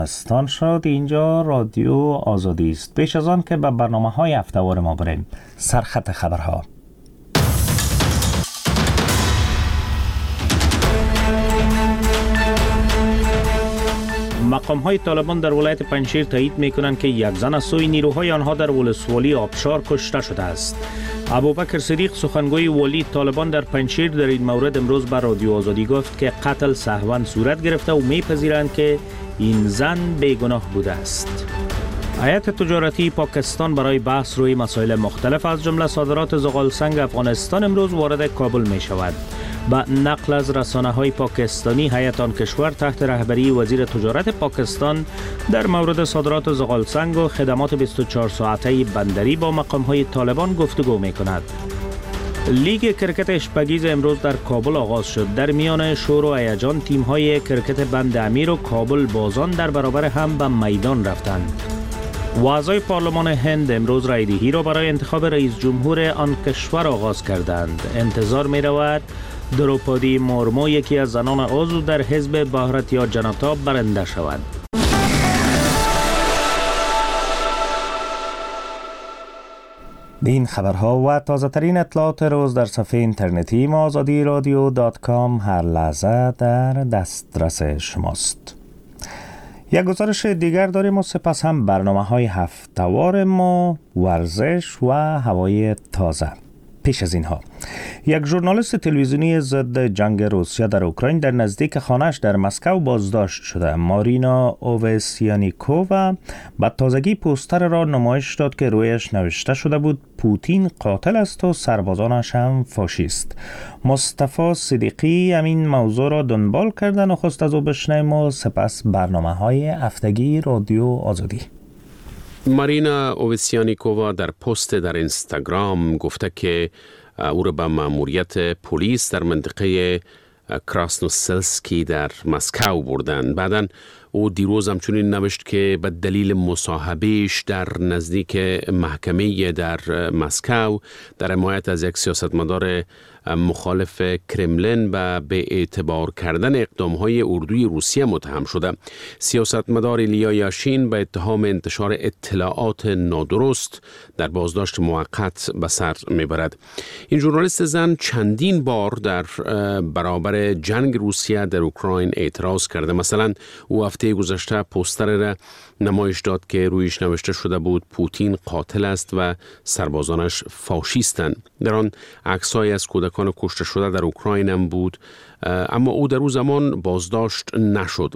استان شد. اینجا رادیو آزادی است. پیش از آن که به برنامه‌های هفته‌وار ما بریم، سرخط خبرها. مقام‌های طالبان در ولایت پنجشیر تایید می‌کنند که یک زن از سوی نیروهای آنها در ولسوالی آبشار کشته شده است. ابوبکر صدیق سخنگوی والی طالبان در پنجشیر در این مورد امروز به رادیو آزادی گفت که قتل سهواً صورت گرفته و می‌پذیرند که این زن بیگناه بوده است. هیئت تجارتی پاکستان برای بحث روی مسائل مختلف از جمله صادرات زغالسنگ افغانستان امروز وارد کابل می شود. با نقل از رسانه‌های پاکستانی، هیئت آن کشور تحت رهبری وزیر تجارت پاکستان در مورد صادرات زغالسنگ و خدمات 24 ساعته بندری با مقام‌های طالبان گفتگو می‌کند. لیگ کرکت اشپگیز امروز در کابل آغاز شد. در میان شور و هیجان تیم‌های کرکت بند امیر و کابل بازان در برابر هم به میدان رفتند. اعضای پارلمان هند امروز رایدهی را برای انتخاب رئیس جمهور آن کشور آغاز کردند. انتظار می رود دروپادی مورمو، یکی از زنان عضو در حزب بھارتیا جنتا، برنده شود. این خبرها و تازه ترین اطلاعات روز در صفحه اینترنتی azadiradio.com هر لحظه در دسترس شماست. یک گزارش دیگر داریم و سپس هم برنامه‌های هفته‌وار ما، ورزش و هوای تازه. پیش از اینها یک ژورنالیست تلویزیونی ضد جنگ روسیه در اوکراین در نزدیک خانه‌اش در مسکو بازداشت شده. مارینا اووسیانیکووا به تازگی پوستر را نمایش داد که رویش نوشته شده بود پوتین قاتل است و سربازانش هم فاشیست. مصطفی صدیقی همین موضوع را دنبال کردن و خواست از او بشنویم و سپس برنامه‌های هفتگی رادیو آزادی. مارینا اووسیانیکووا در پست در اینستاگرام گفته که او را به مأموریت پلیس در منطقه کراسنوسلسکی در مسکو بردند. بعداً او دیروز همچنین نوشت که به دلیل مصاحبهش در نزدیک محکمه در مسکو در حمایت از یک سیاستمدار مخالف کرملین به اعتبار کردن اقدام‌های اردوی روسیه متهم شده. سیاستمدار ایلیا یاشین به اتهام انتشار اطلاعات نادرست در بازداشت موقت به سر میبرد. این ژورنالیست زن چندین بار در برابر جنگ روسیه در اوکراین اعتراض کرده. مثلا او هفته گذشته پوستر را نمایش داد که رویش نوشته شده بود پوتین قاتل است و سربازانش فاشیستند. در آن عکس‌هایی از کودکان کشته شده در اوکراین هم بود، اما او در او زمان بازداشت نشد.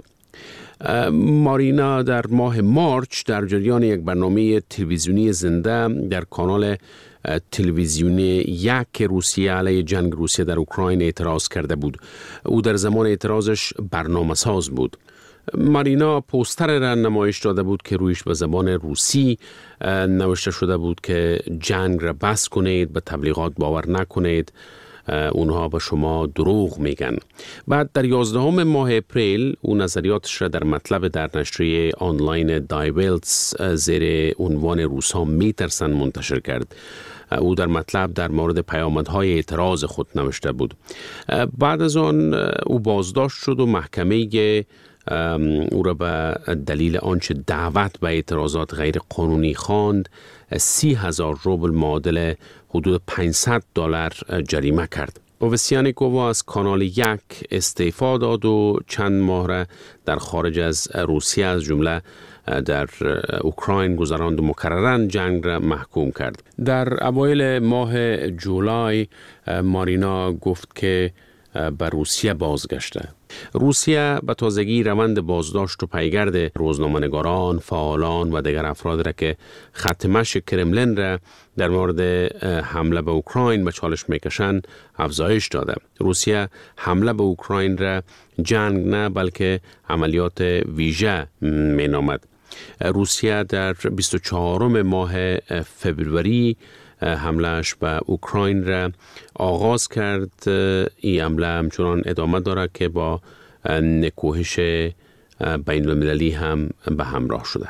مارینا در ماه مارچ در جریان یک برنامه تلویزیونی زنده در کانال تلویزیونی یک روسیه علیه جنگ روسیه در اوکراین اعتراض کرده بود. او در زمان اعتراضش برنامه ساز بود. مارینا پوستر را نمایش داده بود که رویش به زبان روسی نوشته شده بود که جنگ را بس کنید، به تبلیغات باور نکنید، اونها به شما دروغ میگن. بعد در 11 ماه اپریل او نظریاتش را در مطلب در نشریه آنلاین دایولتس زیر عنوان روس‌ها میترسن منتشر کرد. او در مطلب در مورد پیامدهای اعتراض خود نوشته بود. بعد از آن او بازداشت شد و محکمه او را به دلیل آنچه دعوت به اعتراضات غیر قانونی خواند 30,000 روبل معادل حدود $500 جریمه کرد. اووسیانیکووا از کانال یک استعفا داد و چند ماه را در خارج از روسیه از جمله در اوکراین گذراند و مکرراً جنگ را محکوم کرد. در اوایل ماه جولای مارینا گفت که به روسیه بازگشته. روسیه به تازگی روند بازداشت و پیگرد روزنامه‌نگاران، فعالان و دیگر افراد را که خط مشی کرملین را در مورد حمله به اوکراین به چالش میکشند افزایش داده. روسیه حمله به اوکراین را جنگ نه بلکه عملیات ویژه مینامد. روسیه در 24 ماه فبروری حملهش به اوکراین را آغاز کرد. این حمله همچنان ادامه دارد که با نکوهش بین المللی هم به همراه شده.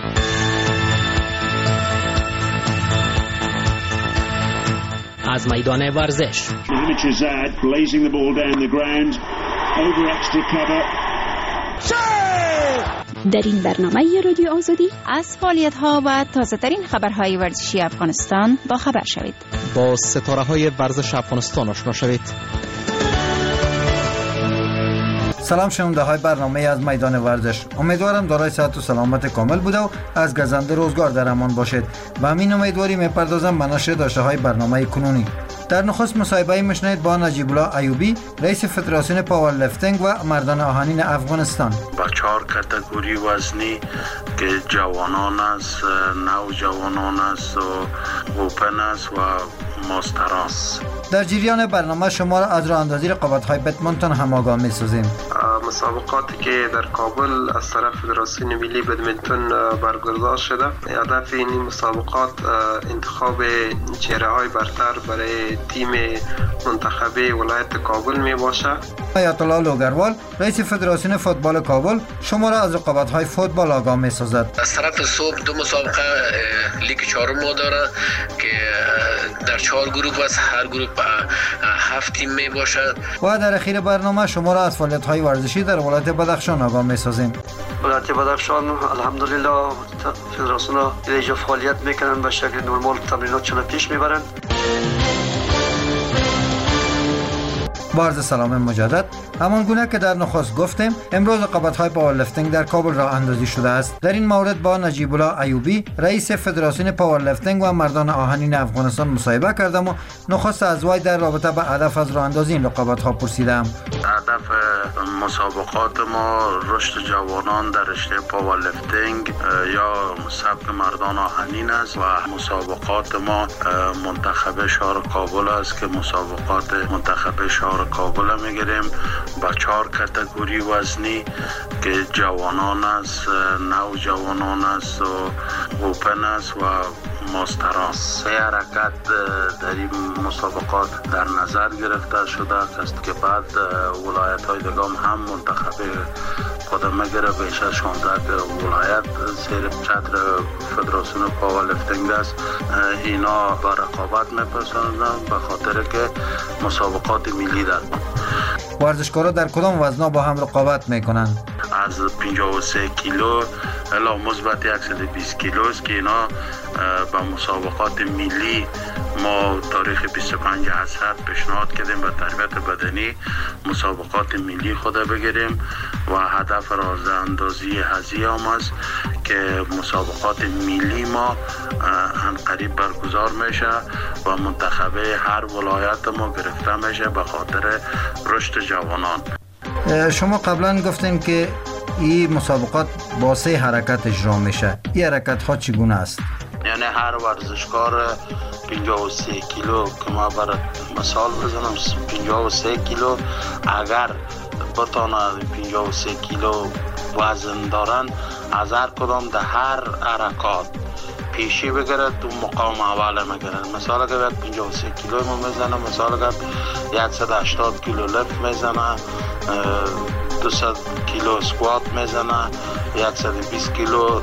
از میدان ورزش در این برنامه رادیو آزادی از فعالیت‌ها و تازه‌ترین خبرهای ورزشی افغانستان با خبر شوید. با ستاره‌های ورزش افغانستان آشنا شوید. سلام شنونده های برنامه از میدان ورزش. امیدوارم دارای صحت و سلامت کامل بوده و از گزنده روزگار در امان باشید. با همین امیدواری میپردازم به نشر داشته های برنامه کنونی. در نخست مصاحبه میشنید با نجیب الله ایوبی، رئیس فدراسیون پاورلیفتینگ و مردان آهنین افغانستان. با 4 کاتگوری وزنی که جوانان است، نوجوانان است و اوپن است و ماستر است. در جریان برنامه شما را از راه اندازی رقابت‌های بدمینتون هم آگاه می‌سازیم. مسابقاتی که در کابل از طرف فدراسیون ملی بدمینتون برگزار شده، هدف این مسابقات انتخاب چهره‌های برتر برای تیم منتخب ولایت کابل می باشه. آیت الله لوگروال، رئیس فدراسیون فوتبال کابل، شما را از رقابت‌های فوتبال آگاه می‌سازد. از طرف صبح 2 مسابقه لیگ 4 ما داره که در 4 گروه است، هر گروه 7 تیم می باشد. و در اخیر برنامه شما را از فعالیت‌های ورزشی در ولایت بدخشان آگاه می‌سازیم. ولایت بدخشان الحمدلله فدراسیون دیگه فعالیت میکنن، به شکل نرمال تمریناتشون پیش میبرن. با عرض سلام مجدد، همان گونه که در نخست گفتیم، امروز رقابت‌های پاورلیفتینگ در کابل راه اندازی شده است. در این مورد با نجیب الله ایوبی، رئیس فدراسیون پاورلیفتینگ و مردان آهنین افغانستان مصاحبه کردم و نخست از وی در رابطه به هدف از راه اندازی این رقابت‌ها پرسیدم. هدف مسابقات ما رشد جوانان در رشته پاورلیفتینگ یا سبک مردان آهنین است و مسابقات ما منتخب شهر کابل است که مسابقات منتخب شهر کابل میگیریم با 4 کاتگوری وزنی که جوانان است، نوجوانان است و اوپن است و ماستر است. 3 حرکت در این مسابقات در نظر گرفته شده است که بعد ولایت های دیگه هم منتخب خود میگیره. بیش از 16 ولایت زیر چتر فدراسیون پاورلیفتینگ است. اینا با رقابت میپسندن به خاطر که مسابقات ملی در ورزشکارا در کدام وزن‌ها با هم رقابت میکنند؟ از 53 کیلو الی مثبت 120 کیلو است که اینا با مسابقات ملی ما تاریخ 25 اسد پیشنهاد کردیم به تربیت بدنی مسابقات ملی خود بگیریم و هدف رازاندازی هزیام است که مسابقات ملی ما عنقریب برگزار میشه و منتخب هر ولایت ما گرفته میشه به خاطر رشد جوانان. شما قبلا گفتین که این مسابقات با 3 حرکت اجرا میشه. این حرکت ها چگونه است؟ یعنی هر ورزشکار 53 کیلو که ما برای مثال بزنم 53 کیلو اگر بتانه 53 کیلو وزن دارن از هر کدام در هر حرکات پیشی بگیره تو مقام اول میگیرن. مثلا اگر 53 کیلو ما میزنه، مثلا اگر 180 کیلو لفت میزنه، 200 کیلو سکوات میزنه، 120 کیلو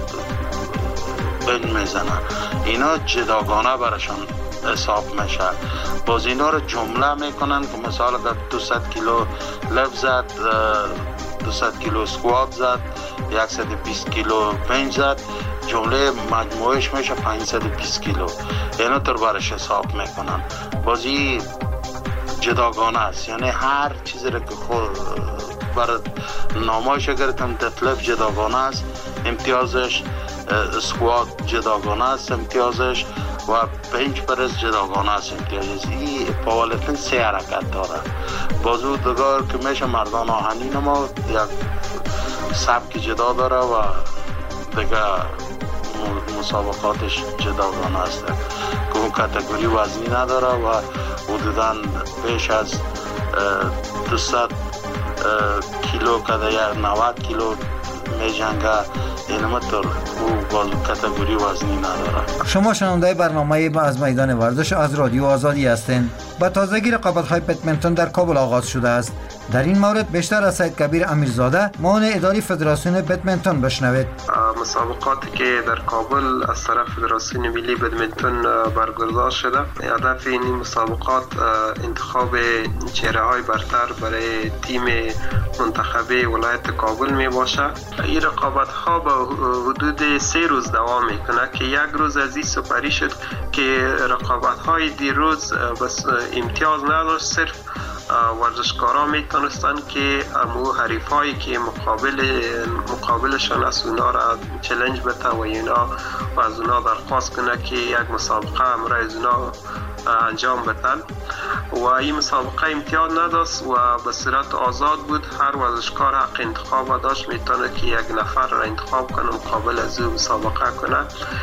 بنج میزنه. اینا جداگانه برشان حساب میشه. باز اینا رو جمله میکنن که مثلا اگر 200 کیلو لفت زد، 200 کیلو سکوات زد، 120 کیلو بنج زد، جمله مجموعش میشه 520 کیلو. اینا طور برش حساب میکنن. بازی جداگانه است، یعنی هر چیزی رو که خود برای نامایش گرفتم دتلف جداگانه است، امتیازش سکوات جداگانه است امتیازش و بنچ پرس جداگانه است امتیازش. این پاورلیفتینگ 3 حرکت داره. بازو دگار که میشه مردان آهنین ما یک سبک جدا داره و دیگه مسابقاتش جداگانه است که اون کاتگوری وزنی نداره و حدوداً بیش از 200 کیلو کده یا 90 کیلو می جنگه. اینمطور او کاتگوری وزنی نداره. شما شنونده برنامه از میدان ورزش از رادیو آزادی هستین. به تازگی رقابت‌های بدمنتون در کابل آغاز شده است. در این مورد بیشتر از سید کبیر امیرزاده معاون اداری فدراسیون بدمنتون بشنوید. مسابقاتی که در کابل از طرف فدراسیون ملی بدمنتون برگزار شده، هدف این مسابقات انتخاب چهره‌های برتر برای تیم منتخب ولایت کابل می باشه. این رقابت‌ها به حدود 3 روز دوام میکنه که یک روز از این سپری شد که رقابت‌های دیروز بس امتیاز نداشت، صرف ورزشکارا میتونستن که امو حریفایی که مقابلشان است اونا را چالش بده و اینا و از اونا درخواست کنه که یک مسابقه امرای از اونا انجام بدن و این مسابقه امتیاز نداشت و به صورت آزاد بود. هر ورزشکار حق انتخاب داشت، میتونه که یک نفر را انتخاب کنه مقابل از او مسابقه کنه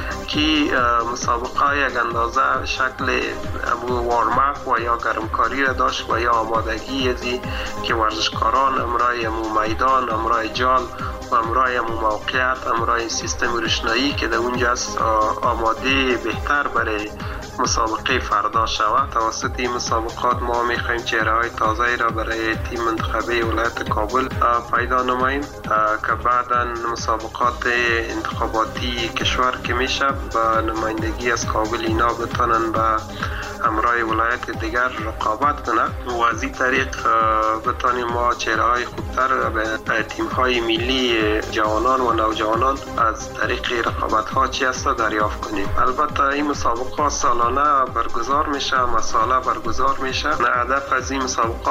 که مسابقه یک اندازه شکل وارم اپ و یا گرمکاری را داشت و یا آمادگی ازی که ورزشکاران امرای میدان، امرای جال و امرای موقعیت، امرای سیستم روشنایی که در اونجا است آماده بهتر برای مسابقه فردا شود. توسط این مسابقات ما میخوایم چهره‌های تازه را برای تیم منتخبه ولایت کابل پیدا نماییم که بعداً مسابقات انتخاباتی کشور که میشه با نمایندگی از کابل اینا بتونن به همراه ولایت دیگر رقابت کنه و از این طریق بتانیم ما چهره‌های خوبتر به تیم‌های ملی جوانان و نوجوانان از طریق رقابت‌ها چی است دریافت کنیم. البته این مسابقه سالانه برگزار میشه، مساله برگزار میشه. هدف از این مسابقه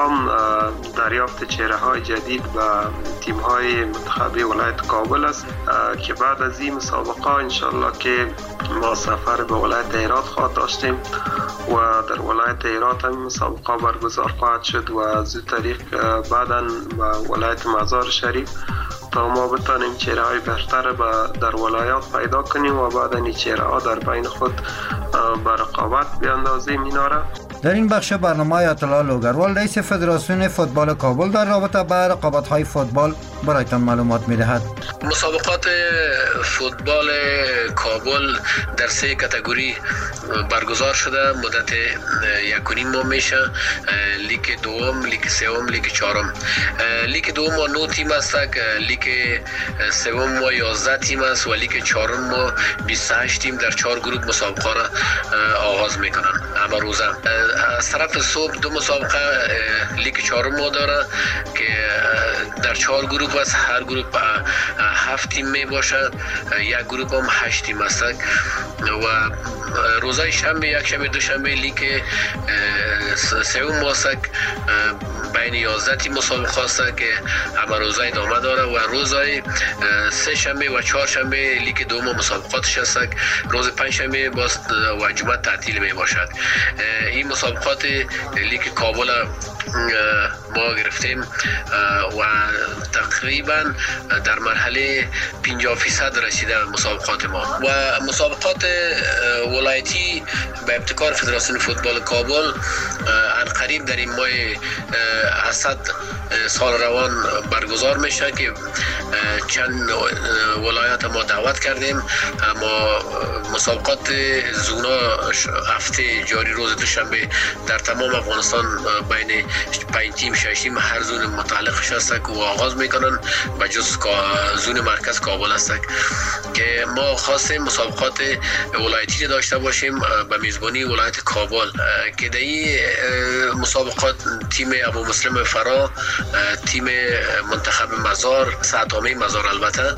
دریافت چهره‌های جدید به تیم‌های منتخبه ولایت کابل است که بعد از این مسابقه انشالله که ما سفر به ولایت هرات خواهد داشتیم و در ولایت هرات هم مسابقه برگزار خواهد شد و از این طریق بعداً به ولایت مزار شریف تا ما بتانیم چهره‌های برتر در ولایات پیدا کنیم و بعداً این چهره‌ها در بین خود به رقابت بیاندازیم اینا را. در این بخش برنامه آیت الله لوگروال رئیس فدراسیون فوتبال کابل در رابطه با رقابت‌های فوتبال برایتان معلومات می‌دهد. مسابقات فوتبال کابل در 3 کاتگوری برگزار شده. مدت 1.5 ماه میشه. لیگ دوم، لیگ سوم، لیگ چهارم. لیگ دوم ما 9 تیم است، لیگ سوم ما 11 تیم است و لیگ چهارم ما 28 تیم در 4 گروه مسابقه را آغاز میکنن. اما روزه از طرف صبح 2 مسابقه لیگ چهارم ما داره که در 4 گروه است. هر گروه 7 تیم می باشه. یک گروه هم 8 تیم است و روزای شنبه، یک شنبه، دوشنبه لیگ سوم است بین 11 تیم مسابقه است که اما روزای ادامه داره و روزای سه شنبه و چهار شنبه لیگ دوم مسابقاتش است. روز پنج شنبه باز و جمعه تعطیل می باشد. این مسابقات لیگ کابل ما گرفتیم و تقریبا در مرحله 50% رسیده مسابقات ما و مسابقات ولایتی به ابتکار فدراسیون فوتبال کابل عنقریب در این ماه اسد سال روان برگزار میشه که چند ولایات ما دعوت کردیم. اما مسابقات زونا هفته جاری روز دوشنبه در تمام افغانستان بین 5 تیم 6 تیم هر زون متعلقش است که آغاز میکنن و جز زون مرکز کابل است که ما خواستیم مسابقات ولایتی داشته باشیم به میزبانی ولایت کابل که در این مسابقات تیم ابو مسلم فرا، تیم منتخب مزار، سعدامه مزار البته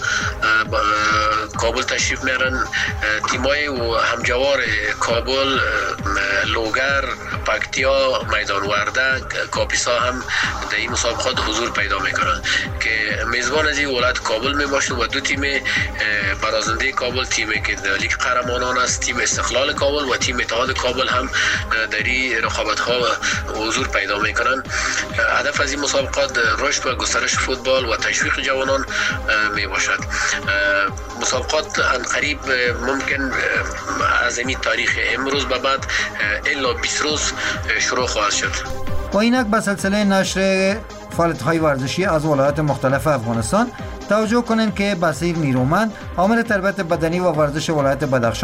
کابل تشریف میارن. تیمای و همجوار کابل لوگر، پکتیا، میدان وردک، کاپیسا هم در این مسابقات حضور پیدا میکنن که میزبان از این ولایت کابل میباشه و 2 تیم برازنده کابل، تیمی که در لیگ قهرمانان است، تیم استقلال کابل و تیم اتحاد کابل هم در این رقابت ها حضور پیدا میکنن. هدف از این مسابقات رشد و گسترش فوتبال و تشویق جوانان می باشد. مسابقات عنقریب ممکن از این تاریخ امروز به بعد الا 20 روز شروع خواهد شد. و اینک به سلسله نشر فعالیت‌های ورزشی از ولایات مختلف افغانستان توجه کنیم که بصیر نیرومند عامل تربیت بدنی و ورزش ولایت بدخشان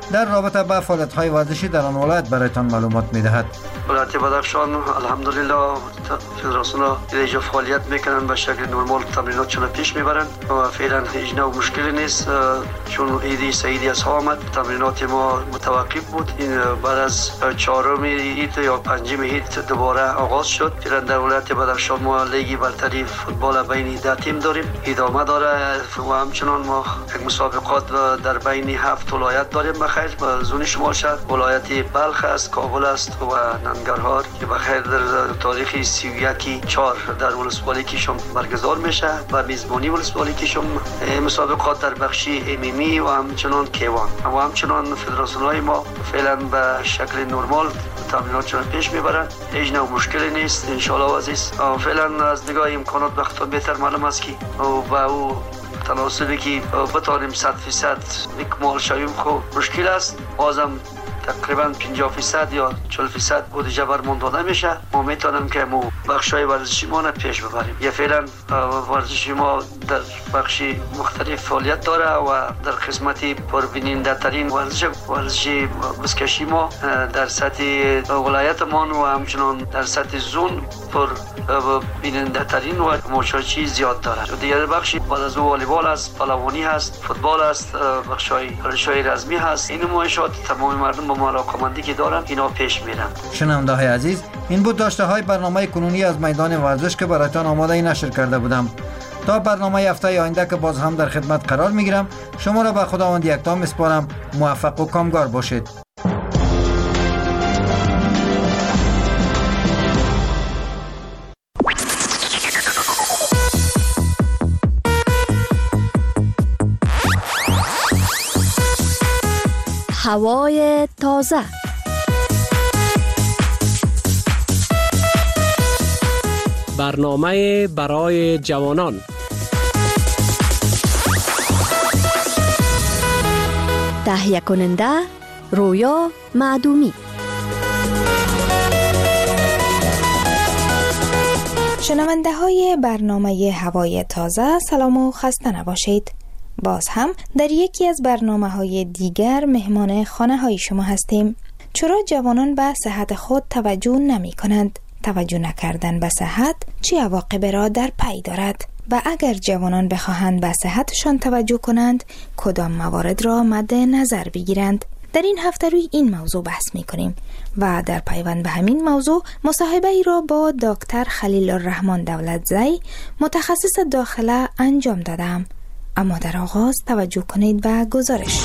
در رابطه با فعالیت‌های ورزشی در آن ولایت برایتان معلومات می‌دهد. ولایت بدخشان الحمدلله فدراسیون اینجا فعالیت میکنن به شکل نرمال، تمریناتشون پیش میبرن و فعلا هیچ نوع مشکلی نیست. چون عیدی سعیدی از ها آمد تمرینات ما متوقف بود. این بعد از چهارم عید یا پنجم عید دوباره آغاز شد. فعلا در ولایت بدخشان ما لیگ برتری فوتبال بین 10 تیم داریم، ادامه داره و همچنان ما مسابقات در بین 7 ولایت داریم. بخیر زون شمال شهر ولایت بلخ است، کابل است و ننگرهار که بخیر در تاریخ 31/4 در ولسوالی کشم برگزار میشه و میزبانی ولسوالی کشم مسابقات در بخش امیمی و همچنان کیوان و همچنان فدراسیون‌های ما فعلا به شکل نرمال تمریناتشون پیش میبرن. هیچ نوع مشکلی نیست ان شاء الله عزیز. فعلا از نگاه امکانات وقتا بهتر معلوم است که با او تناسبی که بتانیم 100% اکمال شویم خب مشکل است. بازم تقریبا 50% یا 40% بودجه برمون داده میشه. ما میتونیم که مو بخشای ورزشی ما پیش ببریم. یا فعلا ورزشی ما در بخش مختلف فعالیت داره و در قسمتی پربیننده ترین ورزشی بسکشی ما در سطح ولایت ما و همچنان در سطح زون پر بیننده ترین و مشارکتی زیاد داره. دیگر بخشی بعد از والیبال است، پهلوانی هست، فوتبال است، بخشای رزمی هست. این موشات تمام مردم با علاقه‌مندی که دارن اینا پیش میرن. شنونده‌های عزیز، این بود داشته‌های برنامه کنونی از میدان ورزش که برایتان آماده نشر کرده بودم. تا برنامه هفته آینده که باز هم در خدمت قرار میگیرم، شما را به خداوند یکتا میسپارم. موفق و کامگار باشید. هوای تازه، برنامه برای جوانان، تهیه کننده رویا معدومی. شنونده های برنامه هوای تازه، سلام و خسته نباشید. باز هم در یکی از برنامه‌های دیگر مهمان خانه های شما هستیم. چرا جوانان به صحت خود توجه نمی کنند؟ توجه نکردن به صحت چه عواقبی را در پی دارد؟ و اگر جوانان بخواهند به صحتشان توجه کنند، کدام موارد را مد نظر بگیرند؟ در این هفته روی این موضوع بحث می کنیم و در پیوند به همین موضوع مصاحبه ای را با دکتر خلیل الرحمن دولتزی متخصص داخله انجام دادم. اما در آغاز توجه کنید به گزارش.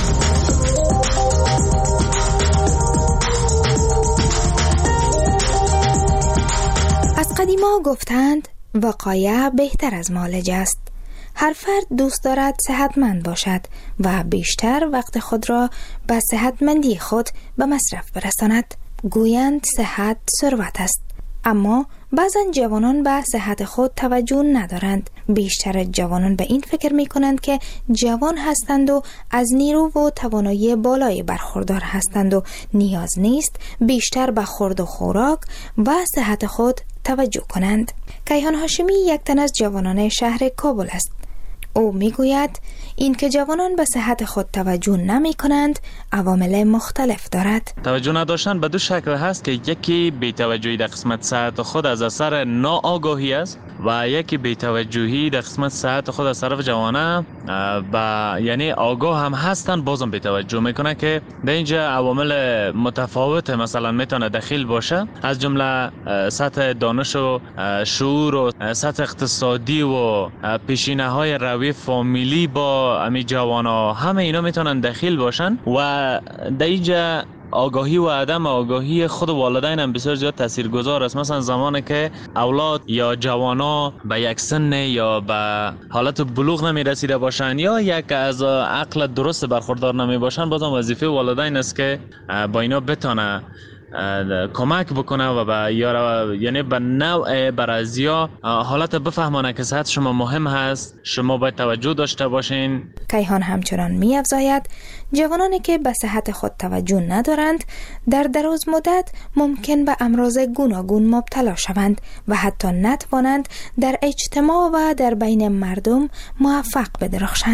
از قدیما گفتند وقایه بهتر از معالجه است. هر فرد دوست دارد صحتمند باشد و بیشتر وقت خود را به صحتمندی خود به مصرف برساند. گویند صحت ثروت است. اما بعضا جوانان به صحت خود توجه ندارند. بیشتر جوانان به این فکر می کنند که جوان هستند و از نیرو و توانایی بالایی برخوردار هستند و نیاز نیست بیشتر به خورد و خوراک و صحت خود توجه کنند. کیهان هاشمی یک تن از جوانان شهر کابل است. او میگوید این که جوانان به صحت خود توجه نمی کنند عوامل مختلف دارد. توجه نداشتن به دو شکل هست که یکی بی‌توجهی در قسمت صحت خود از اثر ناآگاهی است و یکی بی‌توجهی در قسمت صحت خود از طرف جوانه و یعنی آگاه هم هستن بازم بی‌توجه میکنه که در اینجا عوامل متفاوت مثلا میتونه دخیل باشه، از جمله سطح دانش و شعور و سطح اقتصادی و پیشینه های روی فامیلی با امی جوانا، همه اینا میتونن دخیل باشن و در اینجا آگاهی و عدم آگاهی خود والدین هم بسیار زیاد تاثیرگذار است. مثلا زمانی که اولاد یا جوانا به یک سن یا به حالت بلوغ نمی رسیده باشن یا یک از عقل درست برخوردار نمی باشن، بازم وظیفه والدین است که با اینا بتونه کمک بکنه و یعنی به نوع برازیا حالت بفهمانه که صحت شما مهم هست، شما باید توجه داشته باشین. کیهان همچنان می افزاید جوانانی که به صحت خود توجه ندارند در دراز مدت ممکن به امراض گوناگون مبتلا شوند و حتی نتوانند در اجتماع و در بین مردم موفق بدرخشند.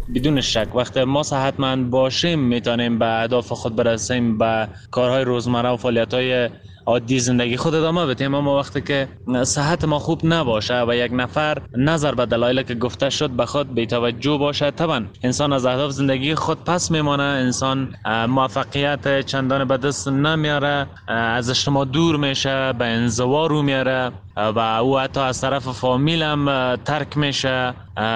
بدون شک وقتی ما صحتمند باشیم میتونیم به اهداف خود برسیم، به کارهای روزمره و فعالیت‌های عادی زندگی خود ادامه بدیم. اما وقتی که صحت ما خوب نباشه و یک نفر نظر به دلایلی که گفته شد به خود بی‌توجه باشه، طبعا انسان از اهداف زندگی خود پس میمانه، انسان موفقیت چندان به دست نمیاره، از اجتماع دور میشه، به انزوا رو میاره و او حتی از طرف فامیل هم ترک میشه.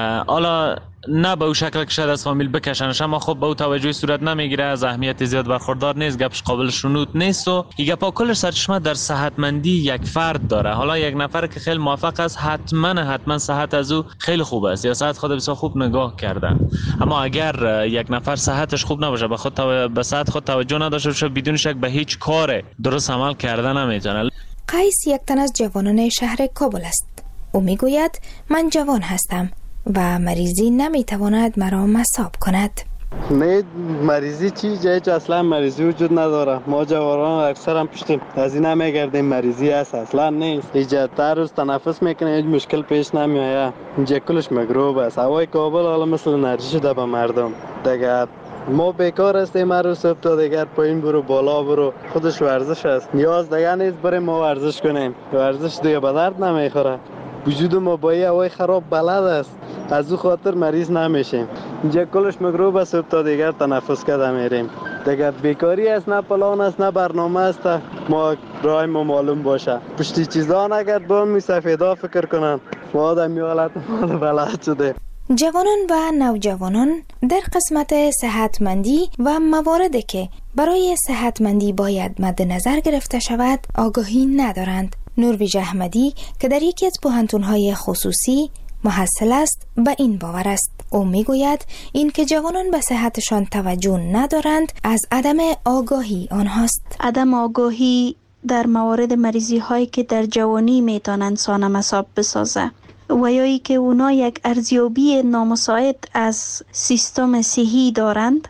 حالا نه به او شکل که شاید از فامیل بکشنش، اما خب به او توجهی صورت نمیگیره، از اهمیت زیاد برخوردار نیست، گپش قابل شنود نیست و این گپا کلش سرچشمه در صحتمندی یک فرد داره. حالا یک نفر که خیلی موفق است حتما صحت از او خیلی خوب است یا صحت خود بسیار خوب نگاه کرده، اما اگر یک نفر صحتش خوب نباشه، به صحت خود توجه نداشته باشه، بدون شک به هیچ کار درست عمل کرده نمیتونه. قیس یک تن از جوانان شهر کابل است. او میگوید من جوان هستم و مریضی نمیتواند مرا مصاب کند. نه مریضی چی جایی که اصلا مریضی وجود نداره. ما جوانان اکثر هم پشتیم از این نمیگردیم مریضی هست، اصلا نیست. اینجا هر روز تنفس میکنه، هیچ مشکل پیش نمیآید. اینجا کلش میکروب است. هوای کابل حالا مثل انرژی شده به مردم دیگه. ما بیکار هستیم، هر روز صبح تا دیگر پایین برو بالا برو، خودش ورزش است. نیاز دیگه نیست بریم ما ورزش کنیم، ورزش دیگه به درد نمیخوره. وجود ما با این هوای خراب بلد است، از او خاطر مریض نمیشیم. اینجا کلش میکروب است، صبح تا دیگر تنفس کرده میریم دیگه. بیکاری است، نه پلان است نه برنامه است. ما راه ما معلوم باشه، پشتی چیزا نگرد با می سفیدا فکر کنن. ما آدمی حالت ما بلد شده. جوانان و نوجوانان در قسمت صحتمندی و مواردی که برای صحتمندی باید مد نظر گرفته شود آگاهی ندارند. نورویژ احمدی که در یکی از پوهنتون‌های خصوصی محصل است به این باور است. او میگوید این که جوانان به صحتشان توجه ندارند از عدم آگاهی آنهاست. عدم آگاهی در موارد مریضی هایی که در جوانی میتونن انسان مصاب بسازه و یا ای که اونا یک ارزیابی نامساعد از سیستم صحی دارند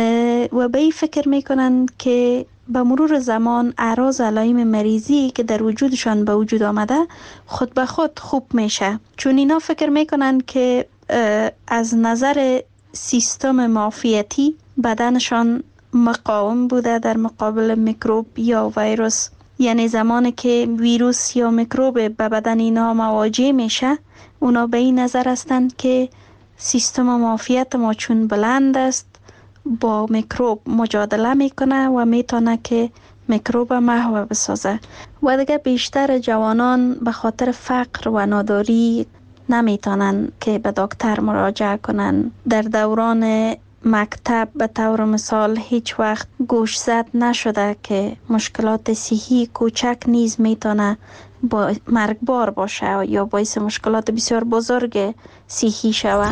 و به این فکر میکنند که به مرور زمان اعراض علائم مریضی که در وجودشان به وجود آمده خود به خود خوب میشه، چون اینا فکر میکنن که از نظر سیستم معافیتی بدنشان مقاوم بوده در مقابل میکروب یا ویروس. یعنی زمانی که ویروس یا میکروب به بدن اینا مواجه میشه، اونا به این نظر هستند که سیستم معافیت ما چون بلند است با میکروب مجادله میکنه و میتونه که میکروب محو بسازه. و دیگه بیشتر جوانان به خاطر فقر و ناداری نمیتونن که به دکتر مراجعه کنن. در دوران مکتب به طور مثال هیچ وقت گوش زد نشده که مشکلات صحی کوچک نیز میتونه مرگبار باشه یا باعث مشکلات بسیار بزرگ صحی شود.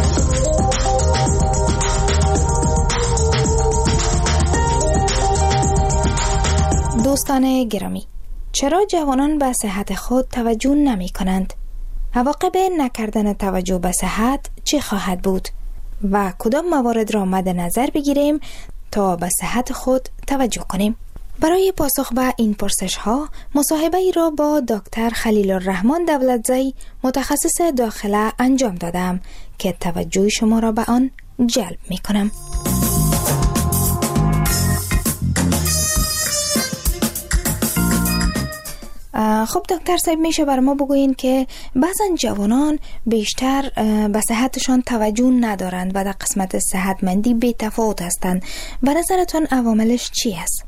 دوستان گرامی، چرا جوانان به صحت خود توجه نمی کنند؟ عواقب نکردن توجه به صحت چه خواهد بود؟ و کدام موارد را مد نظر بگیریم تا به صحت خود توجه کنیم؟ برای پاسخ به این پرسش ها مصاحبه ای را با دکتر خلیل الرحمن دولتزی متخصص داخله انجام دادم که توجه شما را به آن جلب می کنم. خب دکتر صاحب، میشه بر ما بگوین که بعضا جوانان بیشتر به صحتشان توجه ندارند و در قسمت صحتمندی بی تفاوت هستند. به نظرتون عواملش چی است؟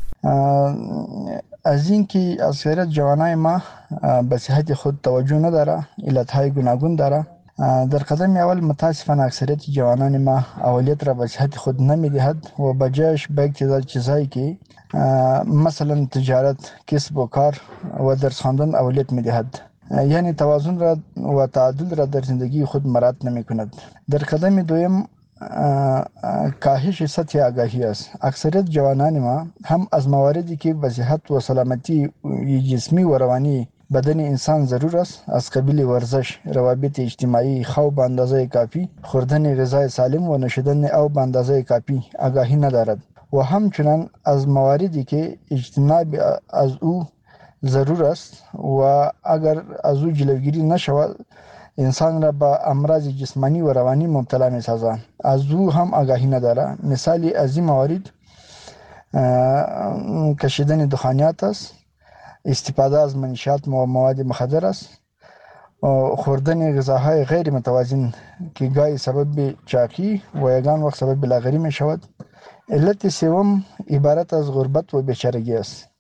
از این که اکثریت جوانای ما به صحت خود توجه نداره، علتهای گوناگون داره. در قدم اول متاسفانه اکثریت جوانان ما اولویت را به صحت خود نمیدهد و به جایش به یک تعداد چیزهایی که مثلا تجارت، کسب و کار و درس خواندن اولویت میدهد، یعنی توازن را و تعادل را در زندگی خود مراعات نمی کند. در قدم دوم کاهش سطح آگاهی است. اکثریت جوانان ما هم از مواردی که به صحت و سلامتی جسمی و روانی بدن انسان ضرور است، از قبیل ورزش، روابط اجتماعی، خواب به اندازه کافی، خوردن غذای سالم و نوشیدن آب به اندازه کافی آگاهی ندارد و همچنان از مواردی که اجتناب از او ضرور است و اگر از او جلوگیری نشود انسان را به امراض جسمانی و روانی مبتلا می سازند. از او هم آگاهی نداره. مثالی از این موارد کشیدن دخانیات است، استفاده از منشیات و مواد مخدر است، خوردن غذاهای غیر متوازن که گاهی سبب چاقی و یگان وقت سبب لاغری می شود. علت سوم عبارت از غربت و بیچارگی است.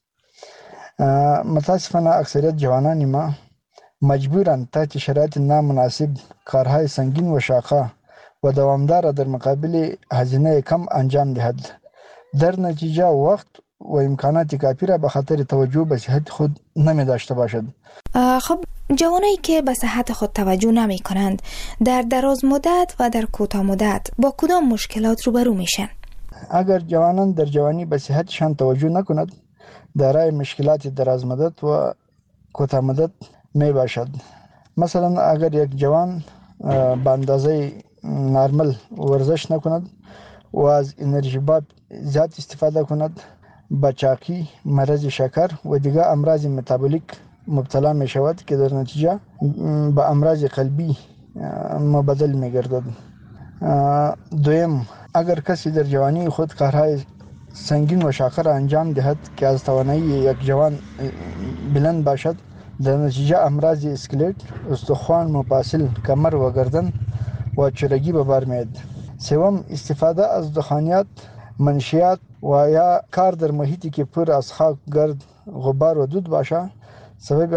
متاسفانه اکثریت جوانان ما مجبورند تحت شرایط نامناسب کارهای سنگین و شاقه و دوامدار در مقابل هزینه کم انجام دهند. در نتیجه وقت و امکانات کافی را به خاطر توجه به صحت خود نمی داشته باشد. خب جوانایی که به صحت خود توجه نمی کنند در دراز مدت و در کوتاه مدت با کدام مشکلات روبرو میشن؟ اگر جوانان در جوانی به صحتشان توجه نکند دارای مشکلات دراز مدت و کوتاه مدت می باشد. مثلا اگر یک جوان به اندازه نرمال ورزش نکند و از انرژی باب زیاد استفاده کند، با چاقی، مرض شکر و دیگر امراض متابولیک مبتلا می شود که در نتیجه به امراض قلبی مبدل می گردد. دویم، اگر کسی در جوانی خود کارهای سنگین و شاقه را انجام دهد که از توانایی یک جوان بلند باشد، در نتیجه امراض اسکلت، استخوان، مفاصل، کمر و گردن و چرگی به بار میاد. سوم، استفاده از دخانیات، منشیات و یا کار در محیطی که پر از خاک، گرد، غبار و دود باشه سبب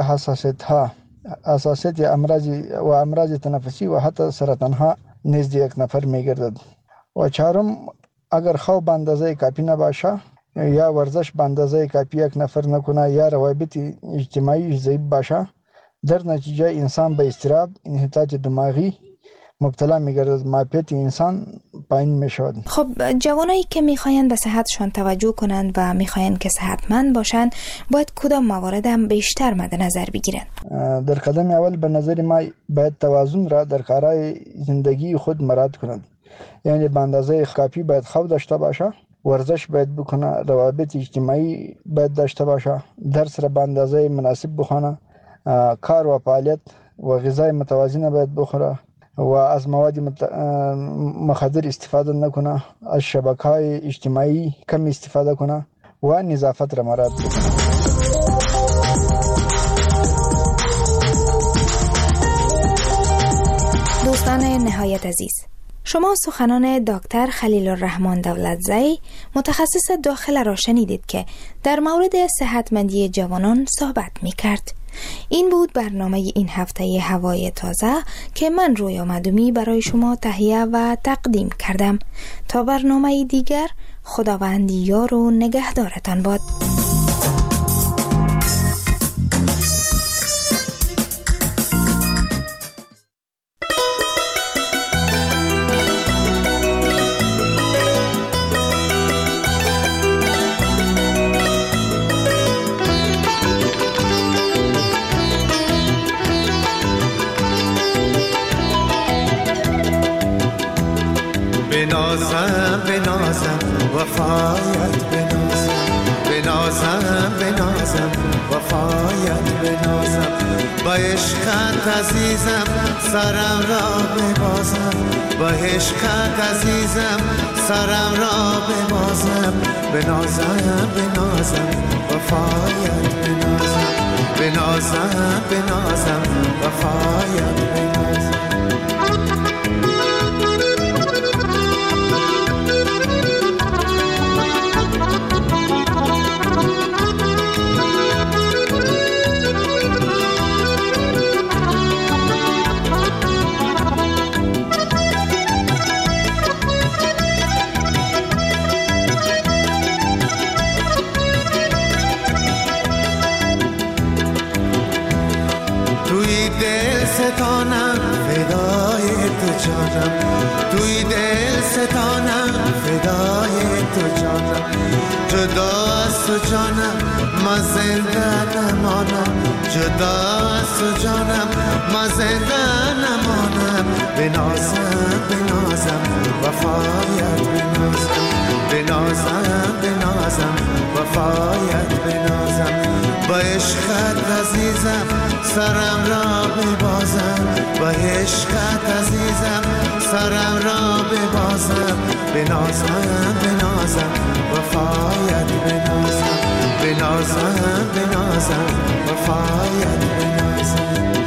حساسیت امراض تنفسی و حتی سرطان ها نزد یک نفر میگردد. و چهارم، اگر خواب به اندازه کافی نباشه یا ورزش به اندازه کافی یک نفر نکنه یا روابط اجتماعی ضعیف باشه، در نتیجه انسان به اضطراب، انحطاط دماغی مبتلا میگردد، معافیت انسان پایین میشود. خب جوانایی که میخواین به صحتشان توجه کنند و میخواین که صحتمند باشند باید کدام موارد هم بیشتر مد نظر بگیرند؟ در قدم اول به نظر ما باید توازن را در کارهای زندگی خود مراعات کنند. یعنی به اندازه کافی باید خواب داشته باشه، ورزش باید بکنه، روابط اجتماعی باید داشته باشه، درس را به اندازه مناسب بخونه، کار و فعالیت و غذای متوازن باید بخوره و از مواد مخدر استفاده نکنه، از شبکه‌های اجتماعی کم استفاده کنه و نظافت را مراعات کنه. دوستان نهایت عزیز، شما سخنان دکتر خلیل الرحمن دولتزئی متخصص داخله را شنیدید که در مورد صحتمندی جوانان صحبت می کرد. این بود برنامه این هفته هوای تازه که من رویا مدومی برای شما تهیه و تقدیم کردم. تا برنامه دیگر، خداوند یار و نگهدارتان باد. بنازم وفایت بنازم وفایت بنازم، با عشقت عزیزم سرم را ببازم، با عشقت عزیزم سرم را ببازم، بنازم وفایت بنازم وفایت بنازم. توی دل ستانم فدای تو جانم، جدا از تو جانم ما زنده نمانم، جدا از تو جانم ما زنده نمانم، بنازم وفایت بنازم وفایت بنازم، با عشقت عزیزم سرم را ببازم، با عشقت عزیزم سرم را ببازم، بنازم بنازم وفایت بنازم، بنازم بنازم وفایت بنازم.